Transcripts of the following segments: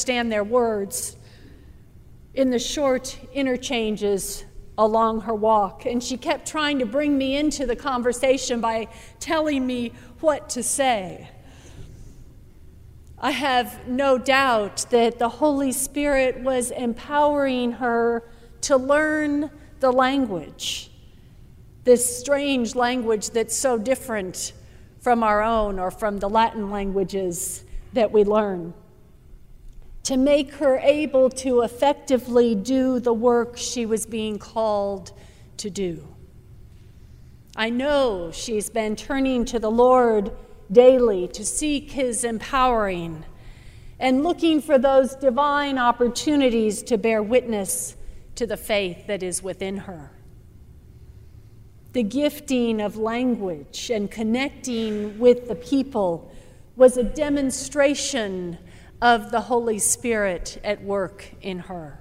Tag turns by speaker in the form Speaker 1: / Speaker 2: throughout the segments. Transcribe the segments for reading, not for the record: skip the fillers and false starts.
Speaker 1: understand their words in the short interchanges along her walk. And she kept trying to bring me into the conversation by telling me what to say. I have no doubt that the Holy Spirit was empowering her to learn the language, this strange language that's so different from our own or from the Latin languages that we learn, to make her able to effectively do the work she was being called to do. I know she's been turning to the Lord daily to seek his empowering and looking for those divine opportunities to bear witness to the faith that is within her. The gifting of language and connecting with the people was a demonstration of the Holy Spirit at work in her.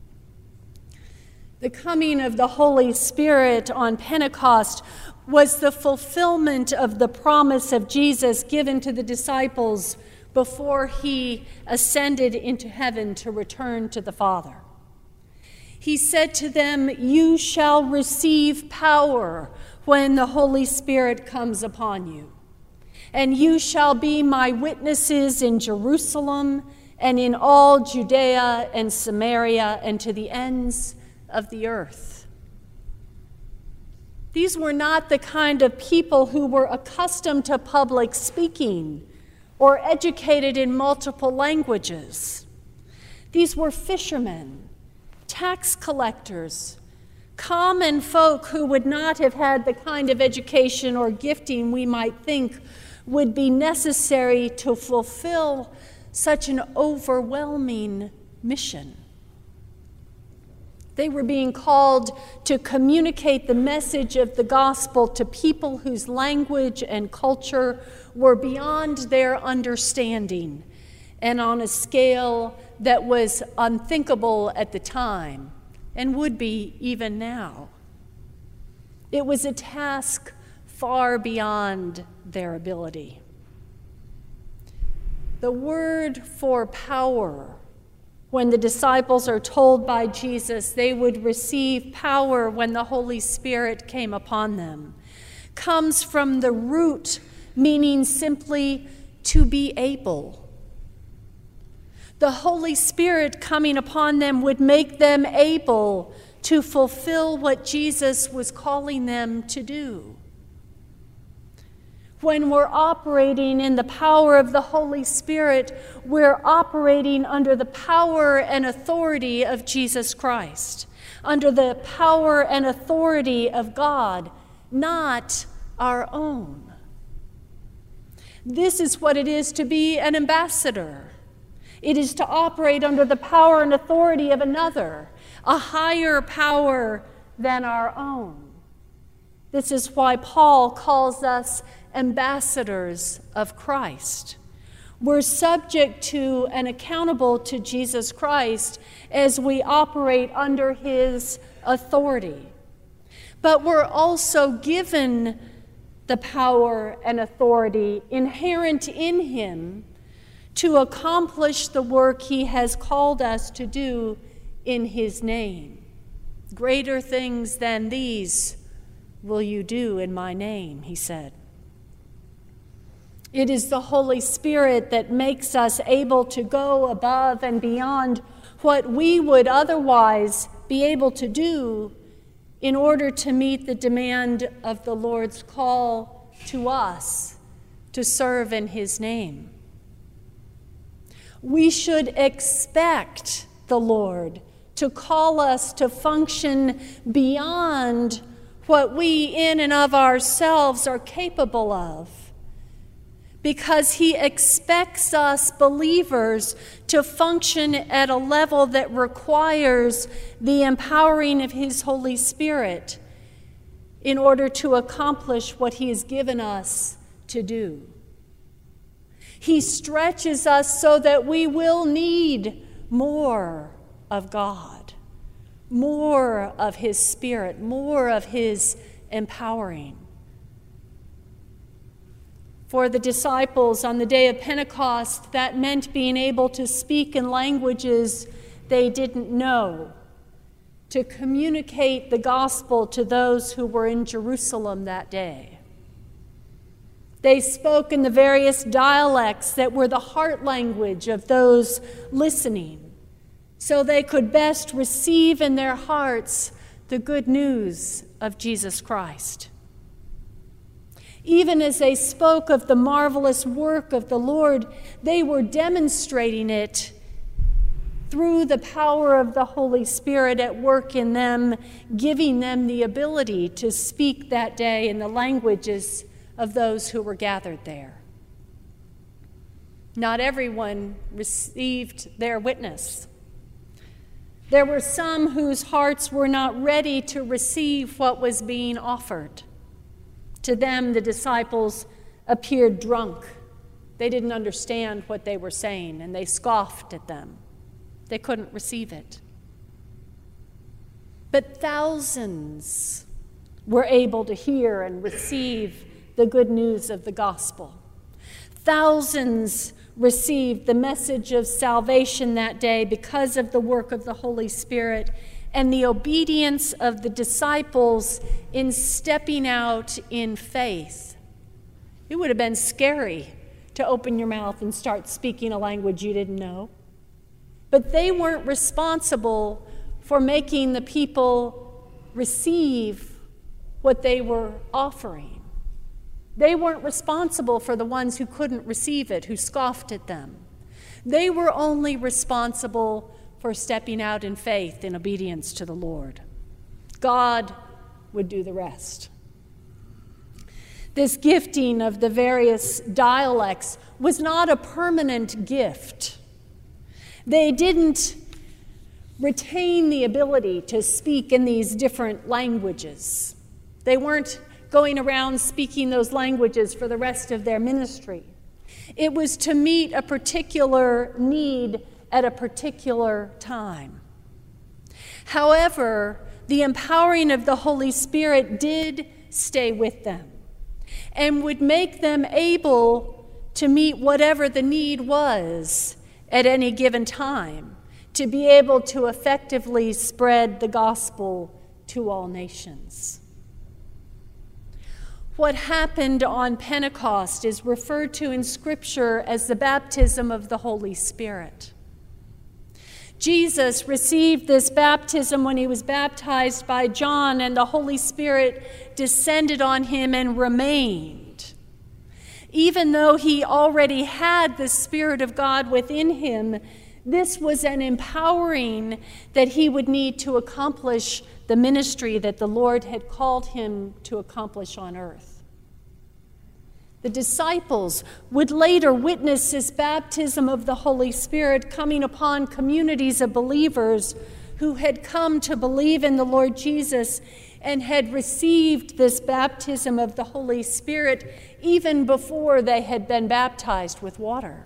Speaker 1: The coming of the Holy Spirit on Pentecost was the fulfillment of the promise of Jesus given to the disciples before he ascended into heaven to return to the Father. He said to them, "You shall receive power when the Holy Spirit comes upon you, and you shall be my witnesses in Jerusalem and in all Judea and Samaria and to the ends of the earth." These were not the kind of people who were accustomed to public speaking or educated in multiple languages. These were fishermen, tax collectors, common folk who would not have had the kind of education or gifting we might think would be necessary to fulfill such an overwhelming mission. They were being called to communicate the message of the gospel to people whose language and culture were beyond their understanding and on a scale that was unthinkable at the time and would be even now. It was a task far beyond their ability. The word for power, when the disciples are told by Jesus they would receive power when the Holy Spirit came upon them, comes from the root meaning simply to be able. The Holy Spirit coming upon them would make them able to fulfill what Jesus was calling them to do. When we're operating in the power of the Holy Spirit, we're operating under the power and authority of Jesus Christ, under the power and authority of God, not our own. This is what it is to be an ambassador. It is to operate under the power and authority of another, a higher power than our own. This is why Paul calls us ambassadors of Christ. We're subject to and accountable to Jesus Christ as we operate under his authority. But we're also given the power and authority inherent in him to accomplish the work he has called us to do in his name. Greater things than these will you do in my name, he said. It is the Holy Spirit that makes us able to go above and beyond what we would otherwise be able to do in order to meet the demand of the Lord's call to us to serve in his name. We should expect the Lord to call us to function beyond what we in and of ourselves are capable of, because he expects us believers to function at a level that requires the empowering of his Holy Spirit in order to accomplish what he has given us to do. He stretches us so that we will need more of God, more of his Spirit, more of his empowering. For the disciples on the day of Pentecost, that meant being able to speak in languages they didn't know, to communicate the gospel to those who were in Jerusalem that day. They spoke in the various dialects that were the heart language of those listening, so they could best receive in their hearts the good news of Jesus Christ. Even as they spoke of the marvelous work of the Lord, they were demonstrating it through the power of the Holy Spirit at work in them, giving them the ability to speak that day in the languages of those who were gathered there. Not everyone received their witness. There were some whose hearts were not ready to receive what was being offered. To them, the disciples appeared drunk. They didn't understand what they were saying, and they scoffed at them. They couldn't receive it. But thousands were able to hear and receive the good news of the gospel. Thousands received the message of salvation that day because of the work of the Holy Spirit and the obedience of the disciples in stepping out in faith. It would have been scary to open your mouth and start speaking a language you didn't know. But they weren't responsible for making the people receive what they were offering. They weren't responsible for the ones who couldn't receive it, who scoffed at them. They were only responsible for stepping out in faith in obedience to the Lord. God would do the rest. This gifting of the various dialects was not a permanent gift. They didn't retain the ability to speak in these different languages. They weren't going around speaking those languages for the rest of their ministry. It was to meet a particular need at a particular time. However, the empowering of the Holy Spirit did stay with them and would make them able to meet whatever the need was at any given time, to be able to effectively spread the gospel to all nations. What happened on Pentecost is referred to in Scripture as the baptism of the Holy Spirit. Jesus received this baptism when he was baptized by John, and the Holy Spirit descended on him and remained. Even though he already had the Spirit of God within him, this was an empowering that he would need to accomplish the ministry that the Lord had called him to accomplish on earth. The disciples would later witness this baptism of the Holy Spirit coming upon communities of believers who had come to believe in the Lord Jesus and had received this baptism of the Holy Spirit even before they had been baptized with water.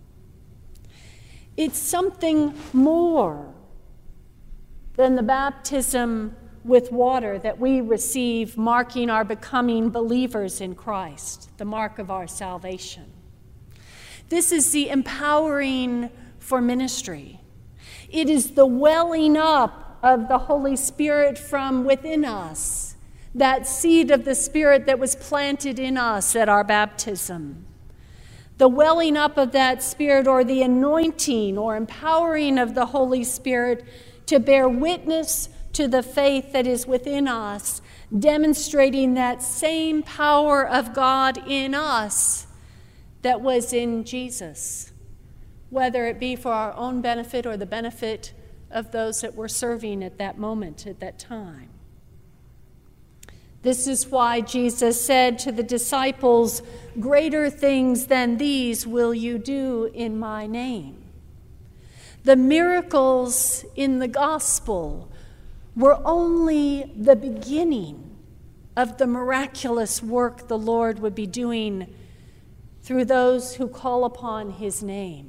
Speaker 1: It's something more than the baptism with water that we receive, marking our becoming believers in Christ, the mark of our salvation. This is the empowering for ministry. It is the welling up of the Holy Spirit from within us, that seed of the Spirit that was planted in us at our baptism. The welling up of that Spirit, or the anointing or empowering of the Holy Spirit to bear witness to the faith that is within us, demonstrating that same power of God in us that was in Jesus, whether it be for our own benefit or the benefit of those that we're serving at that moment, at that time. This is why Jesus said to the disciples, "Greater things than these will you do in my name." The miracles in the gospel were only the beginning of the miraculous work the Lord would be doing through those who call upon his name.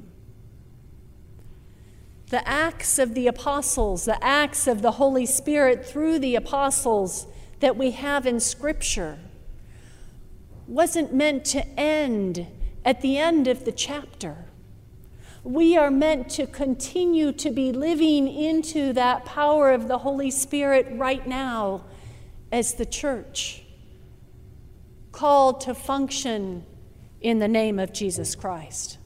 Speaker 1: The acts of the apostles, the acts of the Holy Spirit through the apostles that we have in Scripture wasn't meant to end at the end of the chapter. We are meant to continue to be living into that power of the Holy Spirit right now as the church, called to function in the name of Jesus Christ.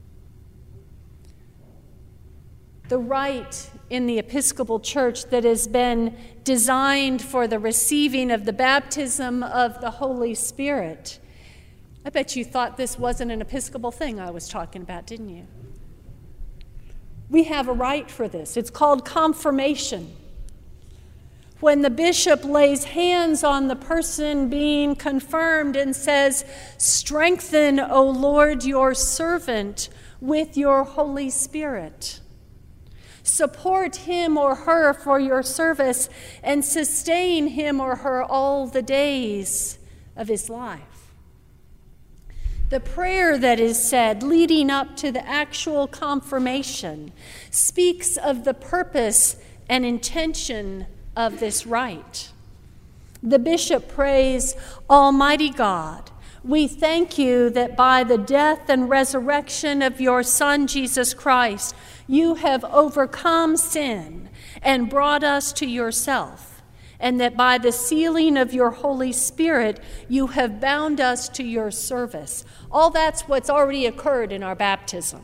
Speaker 1: The rite in the Episcopal Church that has been designed for the receiving of the baptism of the Holy Spirit. I bet you thought this wasn't an Episcopal thing I was talking about, didn't you? We have a rite for this. It's called confirmation. When the bishop lays hands on the person being confirmed and says, "Strengthen, O Lord, your servant with your Holy Spirit. Support him or her for your service and sustain him or her all the days of his life." The prayer that is said leading up to the actual confirmation speaks of the purpose and intention of this rite. The bishop prays, "Almighty God, we thank you that by the death and resurrection of your Son, Jesus Christ, you have overcome sin and brought us to yourself, and that by the sealing of your Holy Spirit, you have bound us to your service." All that's what's already occurred in our baptism.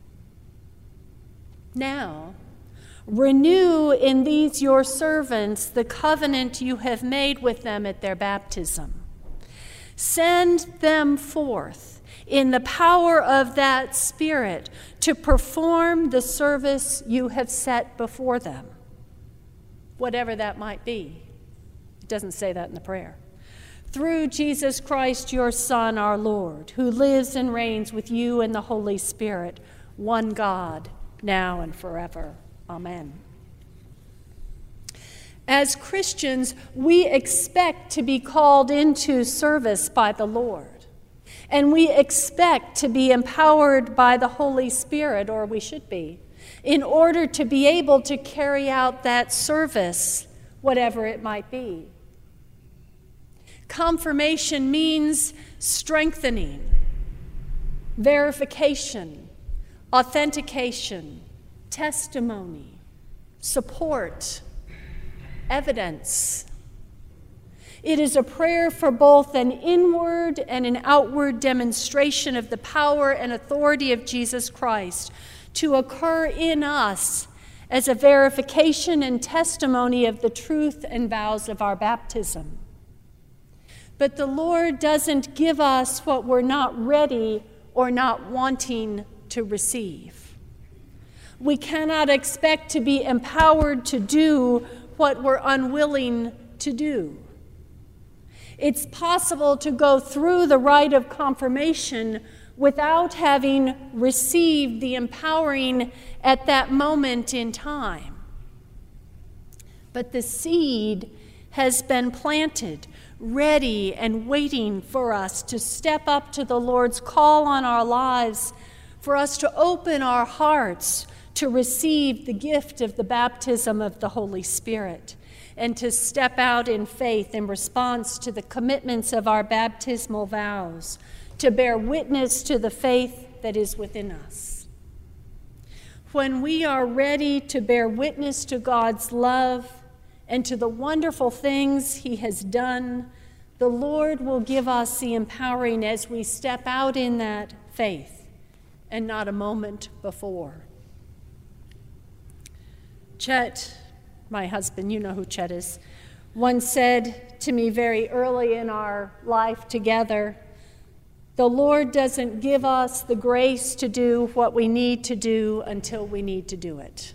Speaker 1: Now, renew in these your servants the covenant you have made with them at their baptism. Send them forth in the power of that Spirit to perform the service you have set before them, whatever that might be. It doesn't say that in the prayer. Through Jesus Christ, your Son, our Lord, who lives and reigns with you in the Holy Spirit, one God, now and forever. Amen. As Christians, we expect to be called into service by the Lord, and we expect to be empowered by the Holy Spirit, or we should be, in order to be able to carry out that service, whatever it might be. Confirmation means strengthening, verification, authentication, testimony, support, evidence. It is a prayer for both an inward and an outward demonstration of the power and authority of Jesus Christ to occur in us as a verification and testimony of the truth and vows of our baptism. But the Lord doesn't give us what we're not ready or not wanting to receive. We cannot expect to be empowered to do what we're unwilling to do. It's possible to go through the rite of confirmation without having received the empowering at that moment in time. But the seed has been planted, ready and waiting for us to step up to the Lord's call on our lives, for us to open our hearts to receive the gift of the baptism of the Holy Spirit, and to step out in faith in response to the commitments of our baptismal vows, to bear witness to the faith that is within us. When we are ready to bear witness to God's love and to the wonderful things He has done, the Lord will give us the empowering as we step out in that faith, and not a moment before. Chet, my husband, you know who Chet is, once said to me very early in our life together, "The Lord doesn't give us the grace to do what we need to do until we need to do it."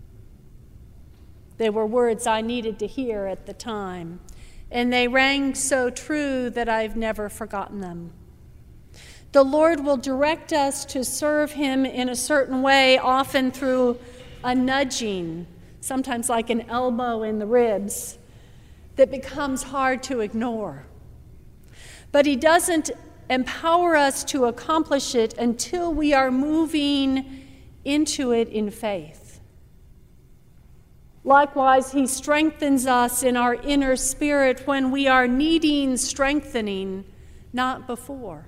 Speaker 1: They were words I needed to hear at the time, and they rang so true that I've never forgotten them. The Lord will direct us to serve Him in a certain way, often through a nudging, sometimes like an elbow in the ribs, that becomes hard to ignore. But He doesn't empower us to accomplish it until we are moving into it in faith. Likewise, He strengthens us in our inner spirit when we are needing strengthening, not before.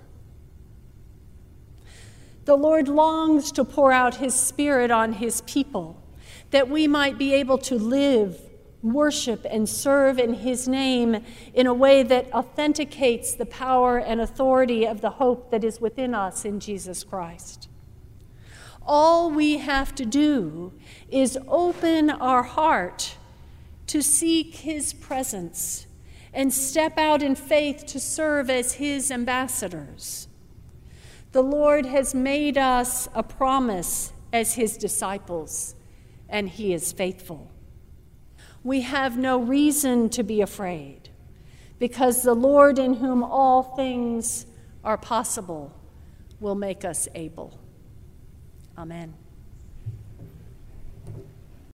Speaker 1: The Lord longs to pour out his Spirit on his people, that we might be able to live, worship, and serve in his name in a way that authenticates the power and authority of the hope that is within us in Jesus Christ. All we have to do is open our heart to seek his presence and step out in faith to serve as his ambassadors. The Lord has made us a promise as his disciples, and he is faithful. We have no reason to be afraid, because the Lord, in whom all things are possible, will make us able. Amen.